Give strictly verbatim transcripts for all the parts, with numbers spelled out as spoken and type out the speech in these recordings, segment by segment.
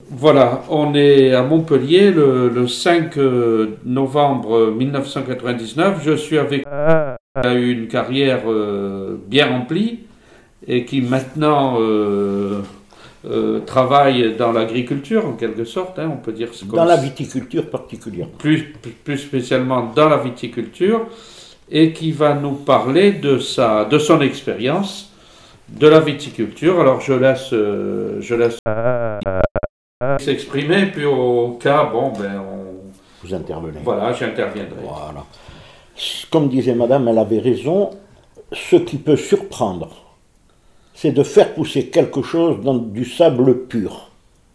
Voilà, on est à Montpellier le, le cinq novembre mille neuf cent quatre-vingt-dix-neuf. Je suis avec qui a eu une carrière euh, bien remplie et qui maintenant euh, euh, travaille dans l'agriculture en quelque sorte, hein, on peut dire c'est Dans comme la viticulture particulièrement. plus, plus spécialement dans la viticulture et qui va nous parler de sa, de son expérience de la viticulture. Alors je laisse, euh, je laisse s'exprimer, puis au cas, bon, ben, on, Vous intervenez. voilà, j'interviendrai. Voilà. Comme disait madame, elle avait raison. Ce qui peut surprendre, c'est de faire pousser quelque chose dans du sable pur.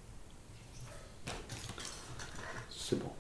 C'est bon.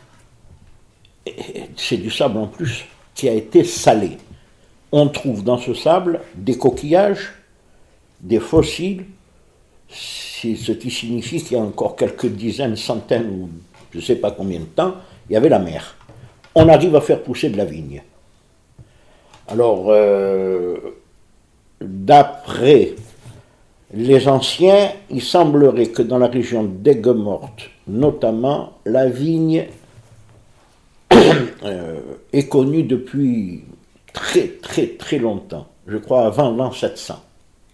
Et c'est du sable en plus qui a été salé. On trouve dans ce sable des coquillages, des fossiles, ce qui signifie qu'il y a encore quelques dizaines, centaines ou je ne sais pas combien de temps, il y avait la mer. On arrive à faire pousser de la vigne. Alors, euh, d'après les anciens, il semblerait que dans la région d'Aigues-Mortes, notamment, la vigne euh, est connue depuis très très très longtemps, je crois avant l'an sept cents.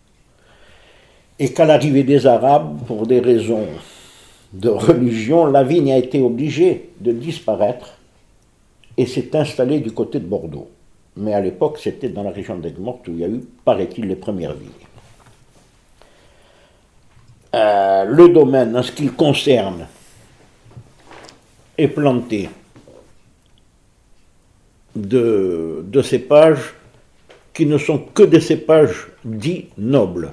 Et qu'à l'arrivée des Arabes, pour des raisons de religion, la vigne a été obligée de disparaître et s'est installée du côté de Bordeaux. Mais à l'époque, c'était dans la région d'Aigues-Mortes où il y a eu, paraît-il, les premières vignes. Euh, le domaine, en ce qui le concerne, est planté de, de cépages qui ne sont que des cépages dits nobles.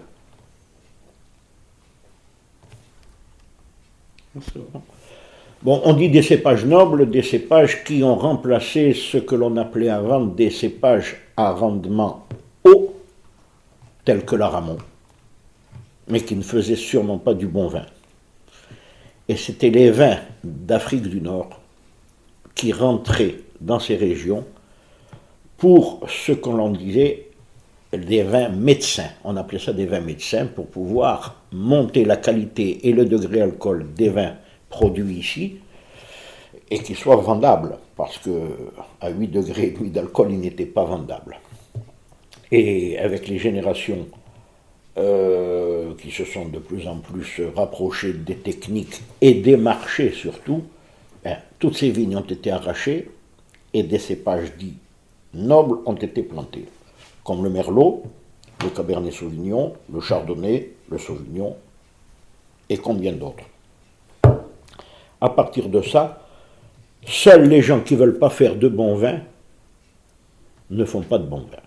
Bon, on dit des cépages nobles, des cépages qui ont remplacé ce que l'on appelait avant des cépages à rendement haut, tels que l'aramon, mais qui ne faisaient sûrement pas du bon vin. Et c'était les vins d'Afrique du Nord qui rentraient dans ces régions pour ce qu'on disait des vins médecins. On appelait ça des vins médecins pour pouvoir monter la qualité et le degré alcool des vins produits ici et qu'ils soient vendables, parce qu'à huit degrés et demi d'alcool, ils n'étaient pas vendables. Et avec les générations euh, qui se sont de plus en plus rapprochées des techniques et des marchés surtout, ben, toutes ces vignes ont été arrachées et des cépages dits nobles ont été plantés, comme le merlot, le cabernet sauvignon, le chardonnay, le sauvignon et combien d'autres. À partir de ça, seuls les gens qui ne veulent pas faire de bon vin ne font pas de bon vin.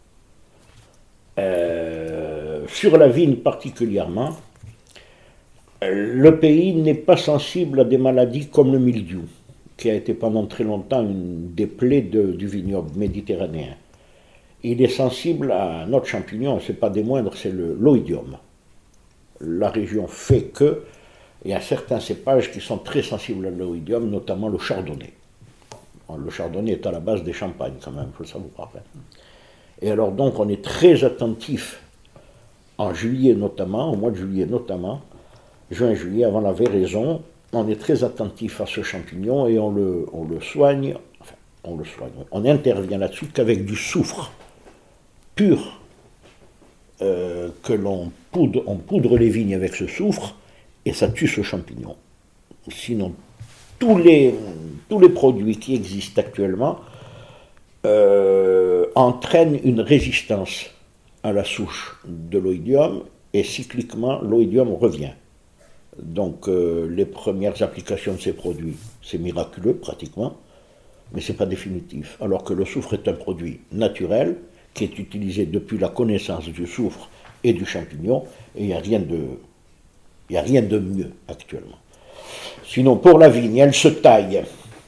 Euh, sur la vigne particulièrement, le pays n'est pas sensible à des maladies comme le mildiou, qui a été pendant très longtemps une des plaies de, du vignoble méditerranéen. Il est sensible à un autre champignon, ce n'est pas des moindres, c'est l'oïdium. La région fait que il y a certains cépages qui sont très sensibles à l'oïdium, notamment le chardonnay. Le chardonnay est à la base des champagnes quand même, il faut le savoir. Et alors donc on est très attentif, en juillet notamment, au mois de juillet notamment, juin-juillet, avant la véraison, on est très attentif à ce champignon et on le, on le soigne, enfin on le soigne, on intervient là-dessus qu'avec du soufre pur, euh, que l'on poudre, on poudre les vignes avec ce soufre, et ça tue ce champignon. Sinon, tous les, tous les produits qui existent actuellement euh, entraînent une résistance à la souche de l'oïdium, et cycliquement, l'oïdium revient. Donc, euh, les premières applications de ces produits, c'est miraculeux pratiquement, mais ce n'est pas définitif. Alors que le soufre est un produit naturel, qui est utilisé depuis la connaissance du soufre et du champignon, et il n'y a rien de... Il n'y a rien de mieux actuellement. Sinon, pour la vigne, elle se taille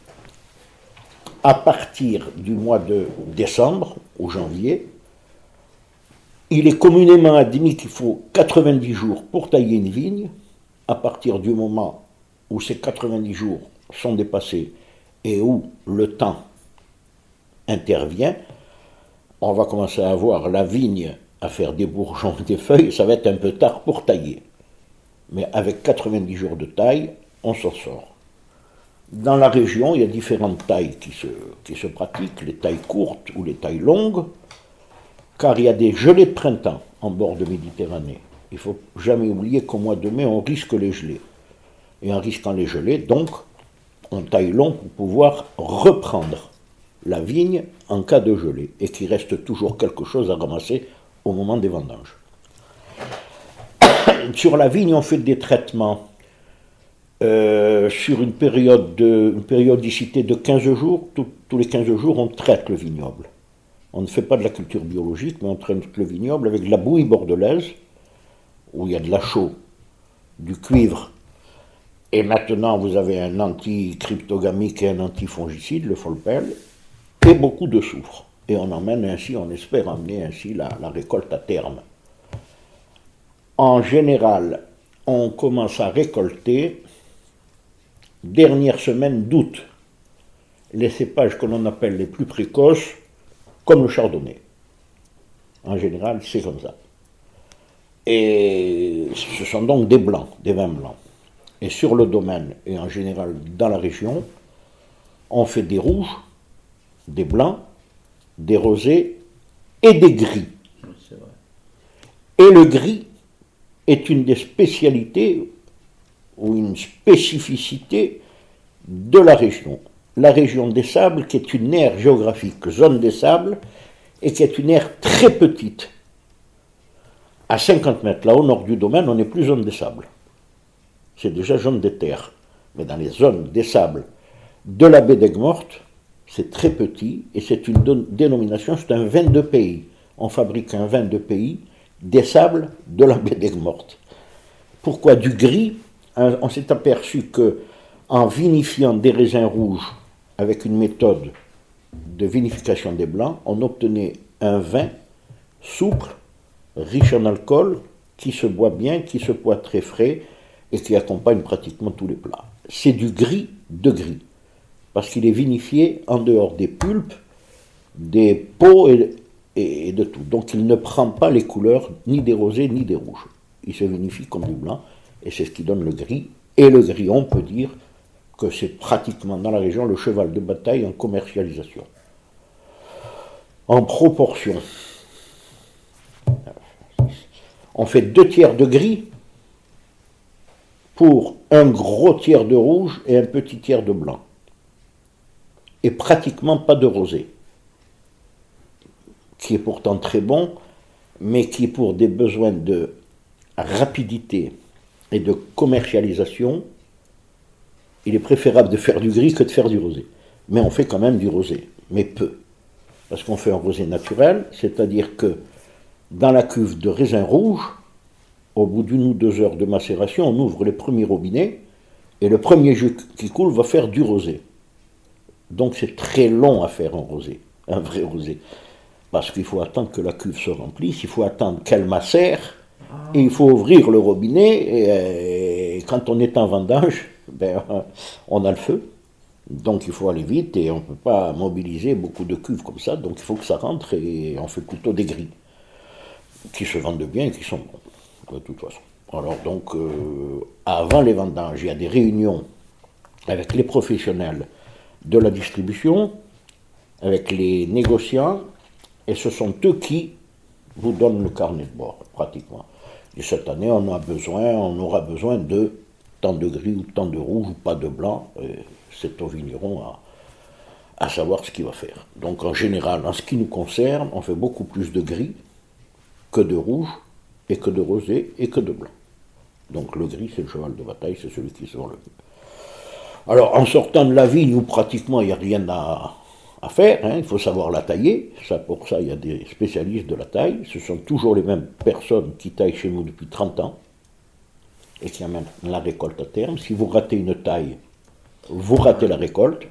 à partir du mois de décembre ou janvier. Il est communément admis qu'il faut quatre-vingt-dix jours pour tailler une vigne. À partir du moment où ces quatre-vingt-dix jours sont dépassés et où le temps intervient, on va commencer à avoir la vigne à faire des bourgeons, des feuilles, ça va être un peu tard pour tailler. Mais avec quatre-vingt-dix jours de taille, on s'en sort. Dans la région, il y a différentes tailles qui se, qui se pratiquent, les tailles courtes ou les tailles longues, car il y a des gelées de printemps en bord de Méditerranée. Il ne faut jamais oublier qu'au mois de mai, on risque les gelées. Et en risquant les gelées, donc, on taille long pour pouvoir reprendre la vigne en cas de gelée, et qu'il reste toujours quelque chose à ramasser au moment des vendanges. Sur la vigne, on fait des traitements euh, sur une, période de, une périodicité de quinze jours. Tout, tous les quinze jours, on traite le vignoble. On ne fait pas de la culture biologique, mais on traite le vignoble avec de la bouillie bordelaise, où il y a de la chaux, du cuivre, et maintenant vous avez un anti-cryptogamique et un antifongicide, le Folpel, et beaucoup de soufre. Et on emmène ainsi, on espère emmener ainsi la, la récolte à terme. En général, on commence à récolter dernière semaine d'août les cépages que l'on appelle les plus précoces, comme le chardonnay. En général, c'est comme ça. Et ce sont donc des blancs, des vins blancs. Et sur le domaine, et en général dans la région, on fait des rouges, des blancs, des rosés et des gris. C'est vrai. Et le gris est une des spécialités ou une spécificité de la région. La région des Sables, qui est une aire géographique, zone des Sables, et qui est une aire très petite. À cinquante mètres, là au nord du domaine, on n'est plus zone des Sables. C'est déjà zone des terres. Mais dans les zones des Sables de la baie d'Aigues-Mortes, c'est très petit, et c'est une dénomination, c'est un vin de pays. On fabrique un vin de pays des Sables de la baie d'Aigues-Mortes. Pourquoi du gris? On s'est aperçu que en vinifiant des raisins rouges avec une méthode de vinification des blancs, on obtenait un vin souple, riche en alcool, qui se boit bien, qui se boit très frais et qui accompagne pratiquement tous les plats. C'est du gris de gris, parce qu'il est vinifié en dehors des pulpes, des peaux et, et, et de tout. Donc il ne prend pas les couleurs ni des rosés ni des rouges. Il se vinifie comme du blanc et c'est ce qui donne le gris. Et le gris, on peut dire que c'est pratiquement dans la région le cheval de bataille en commercialisation. En proportion, on fait deux tiers de gris pour un gros tiers de rouge et un petit tiers de blanc. Et pratiquement pas de rosé, qui est pourtant très bon, mais qui pour des besoins de rapidité et de commercialisation, il est préférable de faire du gris que de faire du rosé. Mais on fait quand même du rosé, mais peu. Parce qu'on fait un rosé naturel, c'est-à-dire que dans la cuve de raisin rouge, au bout d'une ou deux heures de macération, on ouvre les premiers robinets, et le premier jus qui coule va faire du rosé. Donc c'est très long à faire un rosé, un vrai rosé. Parce qu'il faut attendre que la cuve se remplisse, il faut attendre qu'elle macère, et il faut ouvrir le robinet, et, et quand on est en vendange, ben, on a le feu. Donc il faut aller vite, et on ne peut pas mobiliser beaucoup de cuves comme ça, donc il faut que ça rentre, et on fait plutôt des gris, qui se vendent bien et qui sont bons, de toute façon. Alors donc, euh, avant les vendanges, il y a des réunions avec les professionnels de la distribution, avec les négociants, et ce sont eux qui vous donnent le carnet de bord, pratiquement. Et cette année, on a besoin, on aura besoin de tant de gris ou tant de rouge ou pas de blanc. C'est au vigneron à, à savoir ce qu'il va faire. Donc en général, en ce qui nous concerne, on fait beaucoup plus de gris que de rouge, et que de rosé, et que de blanc. Donc le gris, c'est le cheval de bataille, c'est celui qui se vend le mieux. Alors en sortant de la vigne, où pratiquement il n'y a rien à... à faire, hein, il faut savoir la tailler, ça, pour ça il y a des spécialistes de la taille, ce sont toujours les mêmes personnes qui taillent chez nous depuis trente ans, et qui amènent la récolte à terme. Si vous ratez une taille, vous ratez la récolte.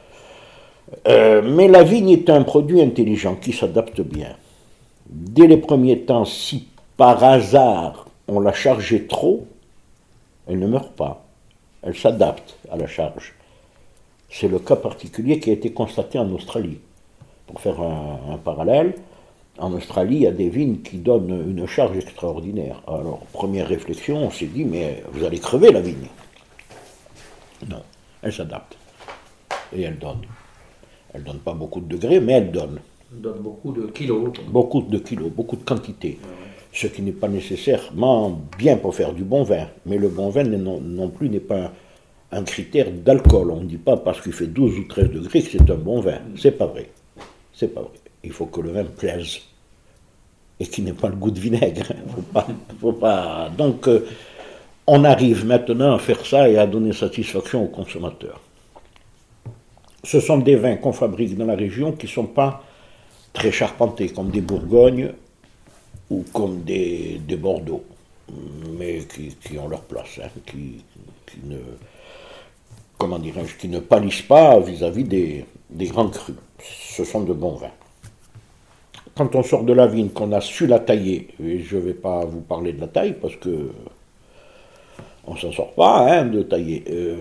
Euh, mais la vigne est un produit intelligent qui s'adapte bien. Dès les premiers temps, si par hasard on l'a chargée trop, elle ne meurt pas, elle s'adapte à la charge. C'est le cas particulier qui a été constaté en Australie. Pour faire un, un parallèle, En Australie, il y a des vignes qui donnent une charge extraordinaire. Alors, première réflexion, on s'est dit, mais vous allez crever la vigne. Non, elle s'adapte. Et elle donne. Elle ne donne pas beaucoup de degrés, mais elle donne. Elle donne beaucoup de kilos. Beaucoup de kilos, beaucoup de quantité. Ouais. Ce qui n'est pas nécessairement bien pour faire du bon vin. Mais le bon vin non, non plus n'est pas un, un critère d'alcool. On ne dit pas parce qu'il fait douze ou treize degrés que c'est un bon vin. C'est pas vrai. C'est pas vrai. Il faut que le vin plaise. Et qu'il n'ait pas le goût de vinaigre. Faut pas, faut pas... Donc, euh, on arrive maintenant à faire ça et à donner satisfaction aux consommateurs. Ce sont des vins qu'on fabrique dans la région qui ne sont pas très charpentés, comme des Bourgognes ou comme des, des Bordeaux, mais qui, qui ont leur place, hein, qui, qui ne, comment dirais-je, qui ne pâlissent pas vis-à-vis des, des grands crus. Ce sont de bons vins. Quand on sort de la vigne, qu'on a su la tailler, et je ne vais pas vous parler de la taille parce que on ne s'en sort pas hein, de tailler. Euh,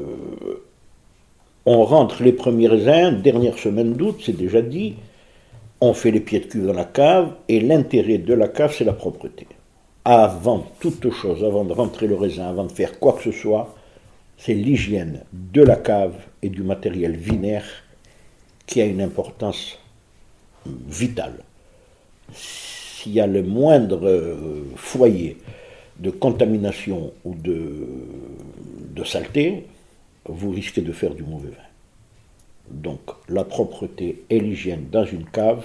on rentre les premiers raisins, dernière semaine d'août, c'est déjà dit, on fait les pieds de cuve dans la cave, et l'intérêt de la cave, c'est la propreté. Avant toute chose, avant de rentrer le raisin, avant de faire quoi que ce soit, c'est l'hygiène de la cave et du matériel vinaire qui a une importance vitale. S'il y a le moindre foyer de contamination ou de, de saleté, vous risquez de faire du mauvais vin. Donc la propreté et l'hygiène dans une cave,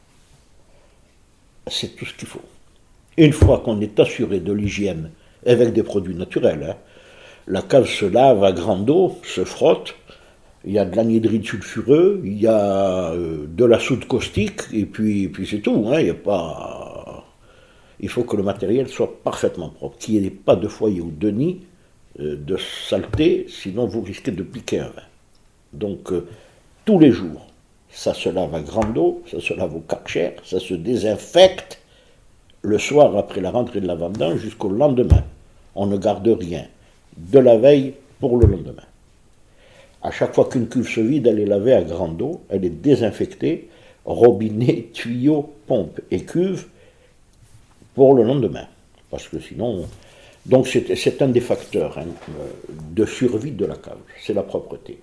c'est tout ce qu'il faut. Une fois qu'on est assuré de l'hygiène avec des produits naturels, hein, la cave se lave à grande eau, se frotte, il y a de l'anhydride sulfureux, il y a euh, de la soude caustique, et puis, puis c'est tout. Hein, il y a pas... Il faut que le matériel soit parfaitement propre, qu'il n'y ait pas de foyer ou de nid euh, de saleté, sinon vous risquez de piquer un vin. Donc euh, tous les jours, ça se lave à grande eau, ça se lave au Karcher, ça se désinfecte le soir après la rentrée de la vendange jusqu'au lendemain. On ne garde rien de la veille pour le lendemain. À chaque fois qu'une cuve se vide, elle est lavée à grande eau, elle est désinfectée, robinet, tuyau, pompe et cuve pour le lendemain. Parce que sinon... Donc c'est, c'est un des facteurs hein, de survie de la cave, c'est la propreté.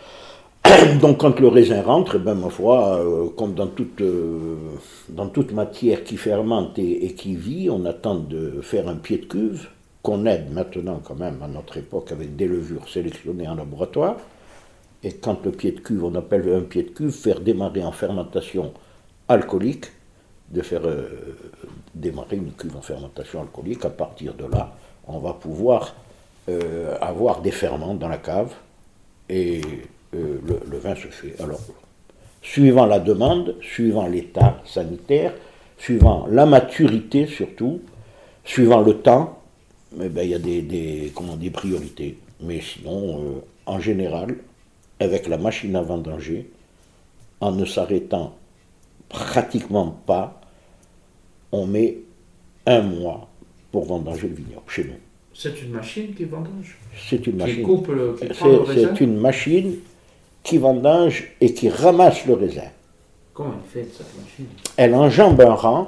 Donc quand le raisin rentre, ben, ma foi, euh, comme dans toute, euh, dans toute matière qui fermente et, et qui vit, on attend de faire un pied de cuve, qu'on aide maintenant quand même à notre époque avec des levures sélectionnées en laboratoire. Et quand le pied de cuve, on appelle un pied de cuve, faire démarrer en fermentation alcoolique, de faire euh, démarrer une cuve en fermentation alcoolique, à partir de là, on va pouvoir euh, avoir des ferments dans la cave et euh, le, le vin se fait. Alors, suivant la demande, suivant l'état sanitaire, suivant la maturité surtout, suivant le temps, eh ben, il y a des, des, comment, des priorités. Mais sinon, euh, en général, avec la machine à vendanger, en ne s'arrêtant pratiquement pas, on met un mois pour vendanger le vignoble chez nous. C'est une machine qui vendange? C'est une machine. Qui coupe le, qui prend le raisin? C'est une machine qui vendange et qui ramasse le raisin. Comment elle fait cette machine? Elle enjambe un rang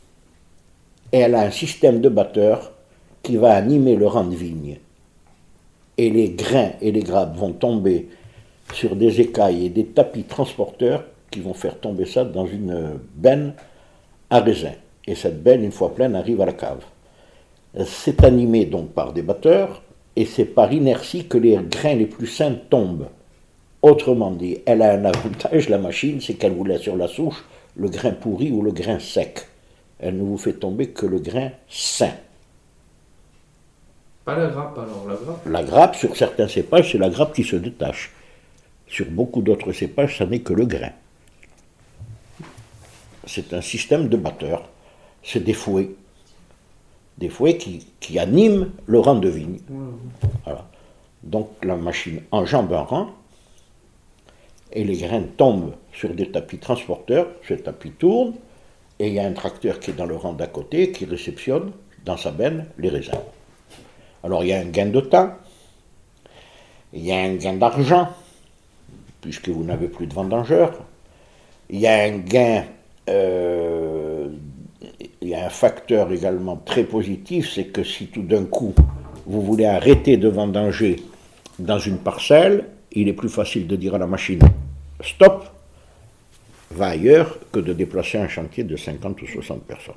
et elle a un système de batteur qui va animer le rang de vigne. Et les grains et les grappes vont tomber sur des écailles et des tapis transporteurs qui vont faire tomber ça dans une benne à raisin. Et cette benne, une fois pleine, arrive à la cave. C'est animé donc par des batteurs, et c'est par inertie que les grains les plus sains tombent. Autrement dit, elle a un avantage, la machine, c'est qu'elle vous laisse sur la souche le grain pourri ou le grain sec. Elle ne vous fait tomber que le grain sain. Pas la grappe alors, la grappe? La grappe, sur certains cépages, c'est la grappe qui se détache. Sur beaucoup d'autres cépages, ça n'est que le grain. C'est un système de batteurs. C'est des fouets. Des fouets qui, qui animent le rang de vigne. Mmh. Voilà. Donc la machine enjambe un rang et les grains tombent sur des tapis transporteurs. Ce tapis tourne et il y a un tracteur qui est dans le rang d'à côté qui réceptionne dans sa benne les raisins. Alors il y a un gain de temps, il y a un gain d'argent, puisque vous n'avez plus de vendangeurs, il y a un gain euh, il y a un facteur également très positif, c'est que si tout d'un coup vous voulez arrêter de vendanger dans une parcelle, il est plus facile de dire à la machine stop, va ailleurs, que de déplacer un chantier de cinquante ou soixante personnes.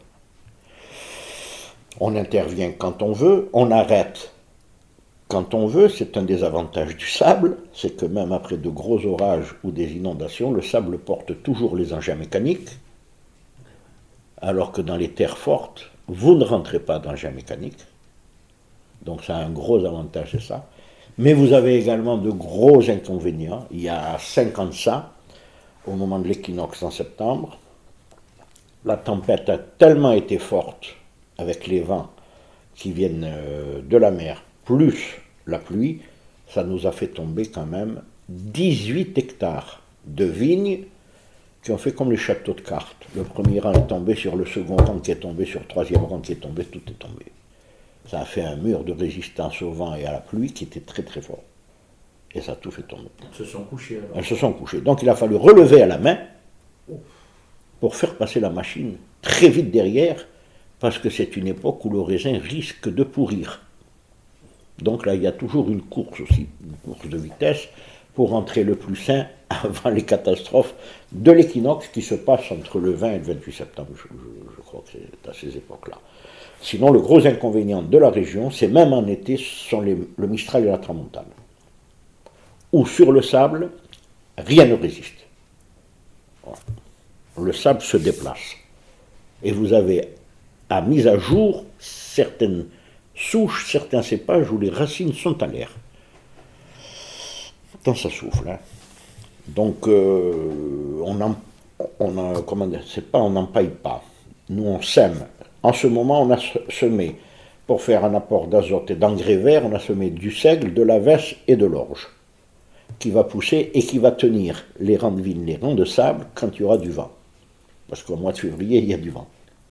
On intervient quand on veut, on arrête quand on veut. C'est un des avantages du sable, c'est que même après de gros orages ou des inondations, le sable porte toujours les engins mécaniques, alors que dans les terres fortes, vous ne rentrez pas d'engins mécaniques. Donc ça a un gros avantage, c'est ça. Mais vous avez également de gros inconvénients. Il y a cinq ans de ça, au moment de l'équinoxe en septembre, la tempête a tellement été forte avec les vents qui viennent de la mer, plus la pluie, ça nous a fait tomber quand même dix-huit hectares de vignes qui ont fait comme les châteaux de cartes. Le premier rang est tombé sur le second rang qui est tombé sur le troisième rang qui est tombé, tout est tombé. Ça a fait un mur de résistance au vent et à la pluie qui était très très fort. Et ça a tout fait tomber. Elles se sont couchées alors. Elles se sont couchées. Donc il a fallu relever à la main pour faire passer la machine très vite derrière, parce que c'est une époque où le raisin risque de pourrir. Donc là, il y a toujours une course aussi, une course de vitesse, pour rentrer le plus sain avant les catastrophes de l'équinoxe qui se passe entre le vingt et le vingt-huit septembre. Je, je, je crois que c'est à ces époques-là. Sinon, le gros inconvénient de la région, c'est même en été, ce sont les, le Mistral et la Tramontane, où sur le sable, rien ne résiste. Voilà. Le sable se déplace. Et vous avez à mise à jour certaines souches, certains cépages où les racines sont à l'air. Quand ça souffle. Hein. Donc, euh, on en, on en, comment dire, c'est pas on n'empaille pas. Nous, on sème. En ce moment, on a semé, pour faire un apport d'azote et d'engrais verts, on a semé du seigle, de la vesse et de l'orge, qui va pousser et qui va tenir les rangs de vignes, les rangs de sable, quand il y aura du vent. Parce qu'au mois de février, il y a du vent.